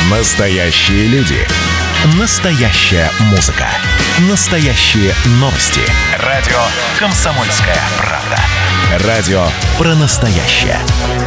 Настоящие люди. Настоящая музыка. Настоящие новости. Радио «Комсомольская правда». Радио про настоящее.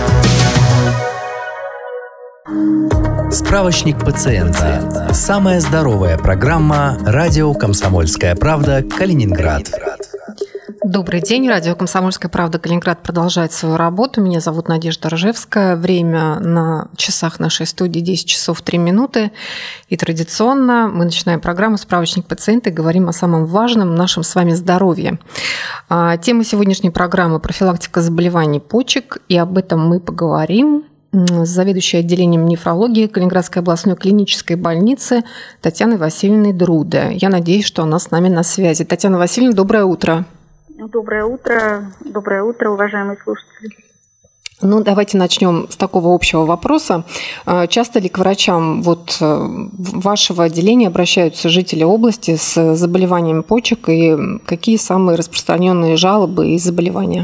Справочник пациента. Самая здоровая программа «Радио Комсомольская правда. Калининград». Добрый день. Радио «Комсомольская правда. Калининград» продолжает свою работу. Меня зовут Надежда Ржевская. Время на часах нашей студии 10 часов 3 минуты. И традиционно мы начинаем программу «Справочник пациента» и говорим о самом важном – нашем с вами здоровье. Тема сегодняшней программы – профилактика заболеваний почек. И об этом мы поговорим с заведующей отделением нефрологии Калининградской областной клинической больницы Татьяной Васильевной Друде. Я надеюсь, что она с нами на связи. Татьяна Васильевна, доброе утро. Доброе утро, уважаемые слушатели. Ну, давайте начнем с такого общего вопроса. Часто ли к врачам вашего отделения обращаются жители области с заболеванием почек и какие самые распространенные жалобы и заболевания?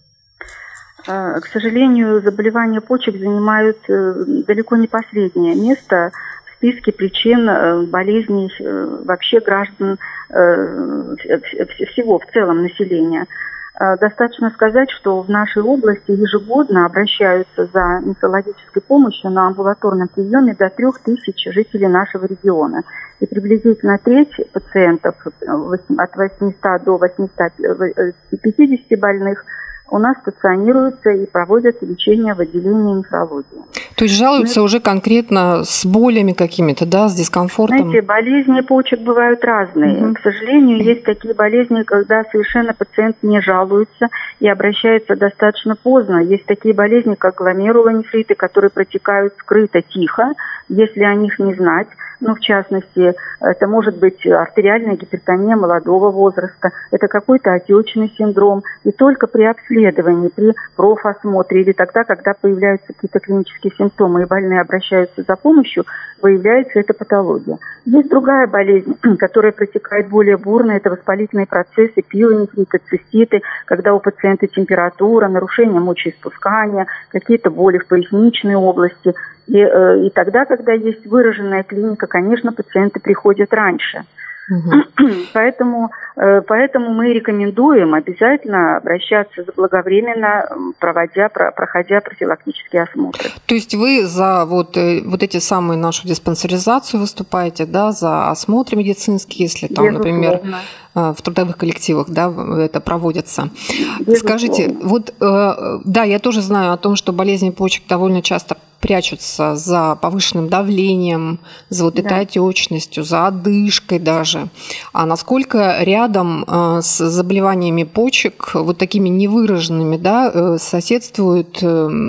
К сожалению, заболевания почек занимают далеко не последнее место в списке причин болезней вообще граждан всего в целом населения. Достаточно сказать, что в нашей области ежегодно обращаются за нефрологической помощью на амбулаторном приеме до 3000 жителей нашего региона. И приблизительно треть пациентов от 800 до 850 больных у нас стационируются и проводят лечение в отделении нефрологии. То есть жалуются уже конкретно с болями какими-то, да, с дискомфортом? Знаете, болезни почек бывают разные. Угу. К сожалению, есть такие болезни, когда совершенно пациент не жалуется и обращается достаточно поздно. Есть такие болезни, как гломерулонефриты, которые протекают скрыто, тихо, если о них не знать. Ну, в частности, это может быть артериальная гипертония молодого возраста, это какой-то отечный синдром. И только при обследовании, при профосмотре или тогда, когда появляются какие-то клинические симптомы и больные обращаются за помощью, выявляется эта патология. Есть другая болезнь, которая протекает более бурно, это воспалительные процессы, пилонефриты, циститы, когда у пациента температура, нарушение мочеиспускания, какие-то боли в поясничной области. И тогда, когда есть выраженная клиника, конечно, пациенты приходят раньше. Угу. Поэтому мы рекомендуем обязательно обращаться заблаговременно, проходя профилактические осмотры. То есть вы за вот эти самые нашу диспансеризацию выступаете, да, за осмотры медицинские, если там, Безусловно. Например, в трудовых коллективах, да, это проводится. Безусловно. Скажите, да, я тоже знаю о том, что болезни почек довольно часто прячутся за повышенным давлением, за этой отечностью, за одышкой даже. А насколько рядом с заболеваниями почек, такими невыраженными, да, соседствуют,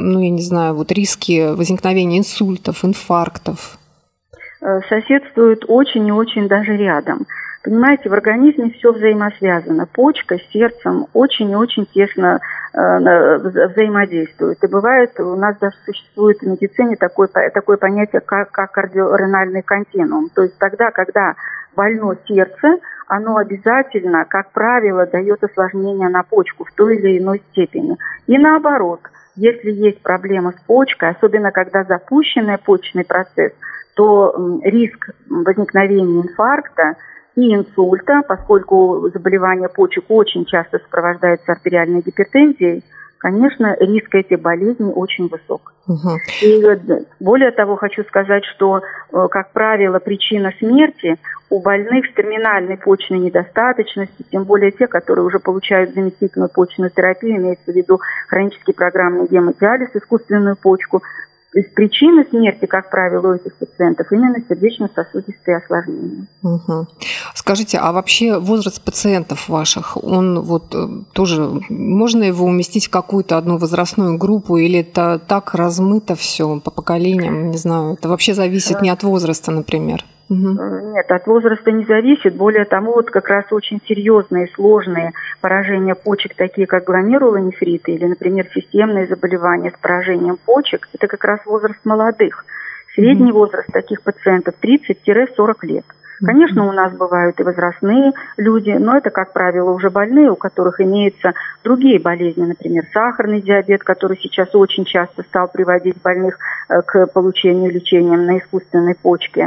риски возникновения инсультов, инфарктов? Соседствуют очень и очень даже рядом. Понимаете, в организме все взаимосвязано. Почка с сердцем очень и очень тесно взаимодействуют. И бывает, у нас даже существует в медицине такое понятие, как кардиоренальный континуум. То есть тогда, когда больно сердце, оно обязательно, как правило, дает осложнение на почку в той или иной степени. И наоборот, если есть проблема с почкой, особенно когда запущенный почечный процесс, то риск возникновения инфаркта и инсульта, поскольку заболевание почек очень часто сопровождается артериальной гипертензией, конечно, риск этих болезней очень высок. Угу. И более того, хочу сказать, что, как правило, причина смерти у больных с терминальной почечной недостаточностью, тем более те, которые уже получают заместительную почечную терапию, имеется в виду хронический программный гемодиализ, искусственную почку, причина смерти, как правило, у этих пациентов именно сердечно-сосудистые осложнения. Угу. Скажите, а вообще возраст пациентов ваших, он тоже, можно его уместить в какую-то одну возрастную группу, или это так размыто все по поколениям, не знаю, это вообще зависит не от возраста, например? Угу. Нет, от возраста не зависит. Более того, как раз очень серьезные, сложные поражения почек, такие как гломерулонефриты или, например, системные заболевания с поражением почек, это как раз возраст молодых. Средний возраст таких пациентов 30-40 лет. Конечно, у нас бывают и возрастные люди, но это, как правило, уже больные, у которых имеются другие болезни, например, сахарный диабет, который сейчас очень часто стал приводить больных к получению лечения на искусственной почке.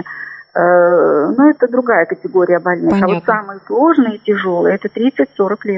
Но это другая категория больных. Понятно. А вот самые сложные и тяжелые – это 30-40 лет.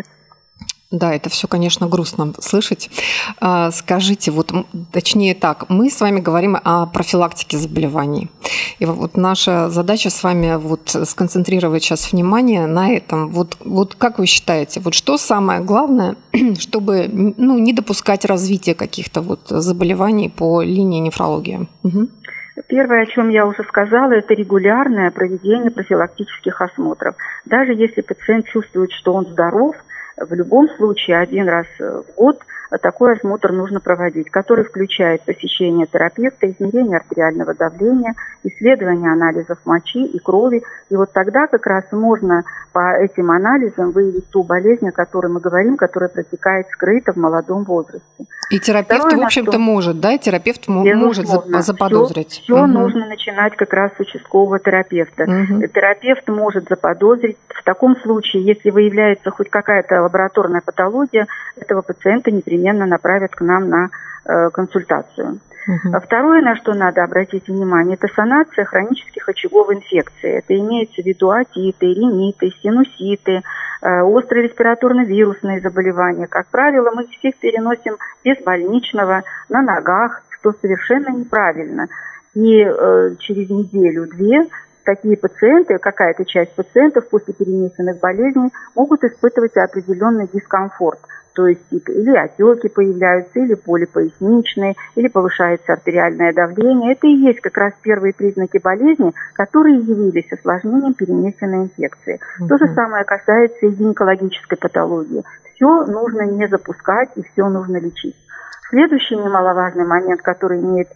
Да, это все, конечно, грустно слышать. Скажите, вот, точнее так, мы с вами говорим о профилактике заболеваний. И вот наша задача с вами вот сконцентрировать сейчас внимание на этом. Вот как вы считаете, вот что самое главное, чтобы не допускать развития каких-то вот заболеваний по линии нефрологии? Угу. Первое, о чем я уже сказала, это регулярное проведение профилактических осмотров. Даже если пациент чувствует, что он здоров, в любом случае 1 раз в год такой осмотр нужно проводить, который включает посещение терапевта, измерение артериального давления, исследование анализов мочи и крови. И вот тогда как раз можно по этим анализам выявить ту болезнь, о которой мы говорим, которая протекает скрыто в молодом возрасте. И терапевт, Второе, в общем-то, может, да? Терапевт может заподозрить. Все нужно начинать как раз с участкового терапевта. Терапевт может заподозрить. В таком случае, если выявляется хоть какая-то лабораторная патология, этого пациента непременно направят к нам на консультацию. Второе, на что надо обратить внимание, это санация хронических очагов инфекции. Это имеется в виду отиты, риниты, синуситы, острые респираторно-вирусные заболевания. Как правило, мы всех переносим без больничного, на ногах, что совершенно неправильно. И через неделю-две такие пациенты, какая-то часть пациентов после перенесенных болезней могут испытывать определенный дискомфорт. То есть или отеки появляются, или боли поясничные, или повышается артериальное давление. Это и есть как раз первые признаки болезни, которые явились осложнением перенесенной инфекции. То же самое касается и гинекологической патологии. Все нужно не запускать и все нужно лечить. Следующий немаловажный момент, который имеет,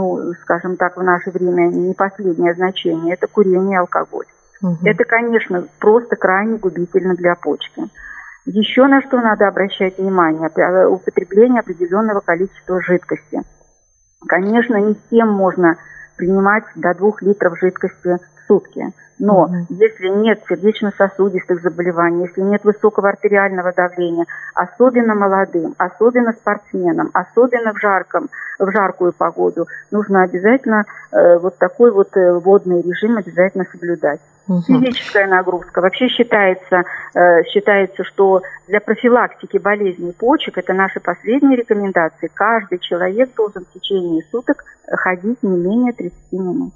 скажем так, в наше время не последнее значение, это курение и алкоголь. Это, конечно, просто крайне губительно для почки. Еще на что надо обращать внимание, употребление определенного количества жидкости. Конечно, не всем можно принимать до 2 литров жидкости в сутки. Но если нет сердечно-сосудистых заболеваний, если нет высокого артериального давления, особенно молодым, особенно спортсменам, особенно в жаркую погоду, нужно обязательно вот такой вот водный режим обязательно соблюдать. Физическая нагрузка. Вообще считается, что для профилактики болезней почек, это наши последние рекомендации, каждый человек должен в течение суток ходить не менее 30 минут.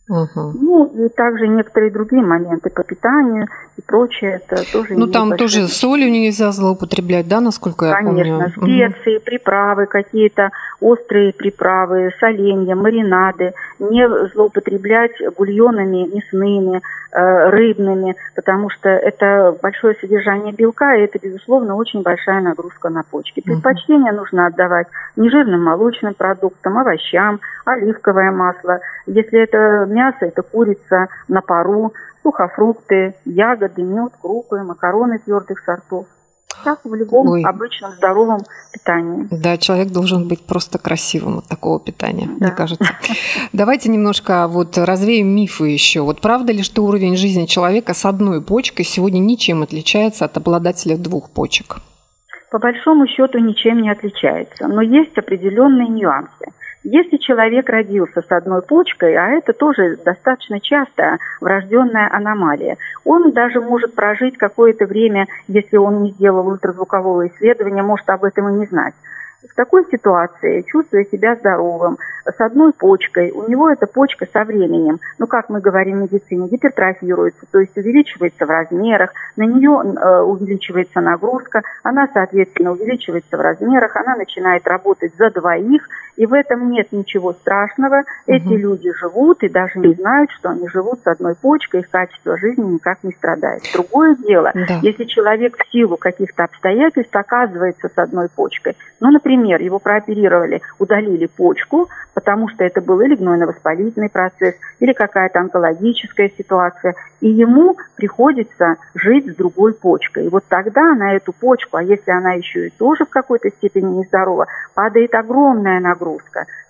И также некоторые другие моменты по питанию и прочее, это тоже... там тоже солью нельзя злоупотреблять, да, насколько я помню? Конечно, специи, приправы, какие-то острые приправы, соленья, маринады, не злоупотреблять бульонами мясными, рыбными, потому что это большое содержание белка, и это, безусловно, очень большая нагрузка на почки. Предпочтение нужно отдавать нежирным молочным продуктам, овощам, оливковое масло. Если это мясо, это курица на пару, сухофрукты, ягоды, мед, крупы, макароны твердых сортов. Так в любом обычном здоровом питании. Да, человек должен быть просто красивым от такого питания, мне кажется. Давайте немножко развеем мифы еще. Правда ли, что уровень жизни человека с одной почкой сегодня ничем отличается от обладателя 2 почек? По большому счету ничем не отличается, но есть определенные нюансы. Если человек родился с одной почкой, а это тоже достаточно часто врожденная аномалия, он даже может прожить какое-то время, если он не сделал ультразвукового исследования, может об этом и не знать. В такой ситуации, чувствуя себя здоровым, с одной почкой, у него эта почка со временем, как мы говорим в медицине, гипертрофируется, то есть увеличивается в размерах, на нее увеличивается нагрузка, она, соответственно, увеличивается в размерах, она начинает работать за 2, и в этом нет ничего страшного. Эти люди живут и даже не знают, что они живут с одной почкой, их качество жизни никак не страдает. Другое дело, если человек в силу каких-то обстоятельств оказывается с одной почкой, например, его прооперировали, удалили почку, потому что это был или гнойно-воспалительный процесс, или какая-то онкологическая ситуация, и ему приходится жить с другой почкой. И вот тогда на эту почку, а если она еще и тоже в какой-то степени нездорова, падает огромная нагрузка.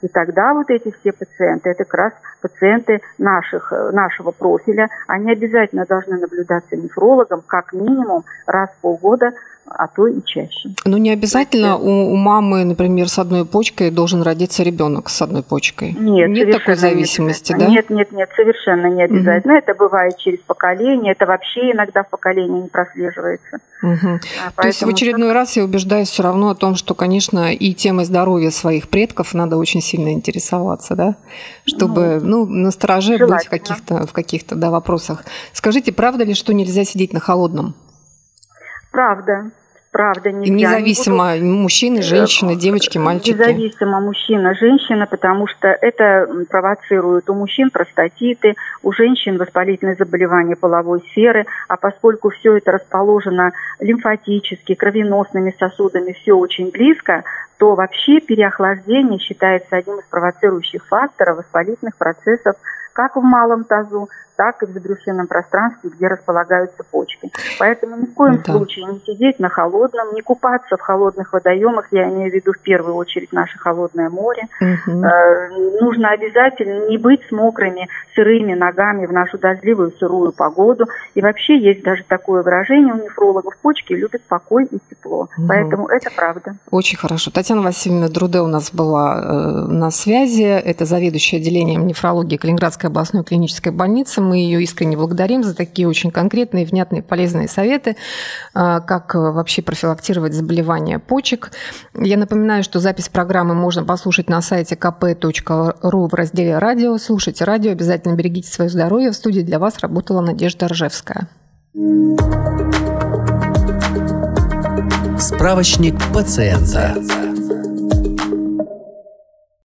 И тогда вот эти все пациенты, это как раз пациенты нашего профиля, они обязательно должны наблюдаться нефрологом как минимум раз в полгода, а то и чаще. Но не обязательно у мамы, например, с одной почкой должен родиться ребенок с одной почкой. Нет такой зависимости, да? Нет, совершенно не обязательно. Это бывает через поколение, это вообще иногда в поколении не прослеживается. То есть в очередной раз я убеждаюсь все равно о том, что, конечно, и темой здоровья своих предков надо очень сильно интересоваться, да, чтобы настороже быть в каких-то вопросах. Скажите, правда ли, что нельзя сидеть на холодном? Правда, нельзя. Независимо мужчины, женщины, девочки, мальчики. Независимо мужчина, женщина, потому что это провоцирует у мужчин простатиты, у женщин воспалительные заболевания половой сферы, а поскольку все это расположено лимфатически, кровеносными сосудами, все очень близко, то вообще переохлаждение считается одним из провоцирующих факторов воспалительных процессов как в малом тазу, так и в забрюшинном пространстве, где располагаются почки. Поэтому ни в коем случае не сидеть на холодном, не купаться в холодных водоемах, я имею в виду в первую очередь наше холодное море. Нужно обязательно не быть с мокрыми, сырыми ногами в нашу дождливую, сырую погоду. И вообще есть даже такое выражение у нефрологов: почки любят покой и тепло. Поэтому это правда. Очень хорошо. Татьяна Васильевна Друде у нас была на связи. Это заведующая отделением нефрологии Калининградской областной клинической больницы. Мы ее искренне благодарим за такие очень конкретные, внятные, полезные советы, как вообще профилактировать заболевания почек. Я напоминаю, что запись программы можно послушать на сайте kp.ru в разделе «Радио». Слушайте радио, обязательно берегите свое здоровье. В студии для вас работала Надежда Ржевская. Справочник пациента.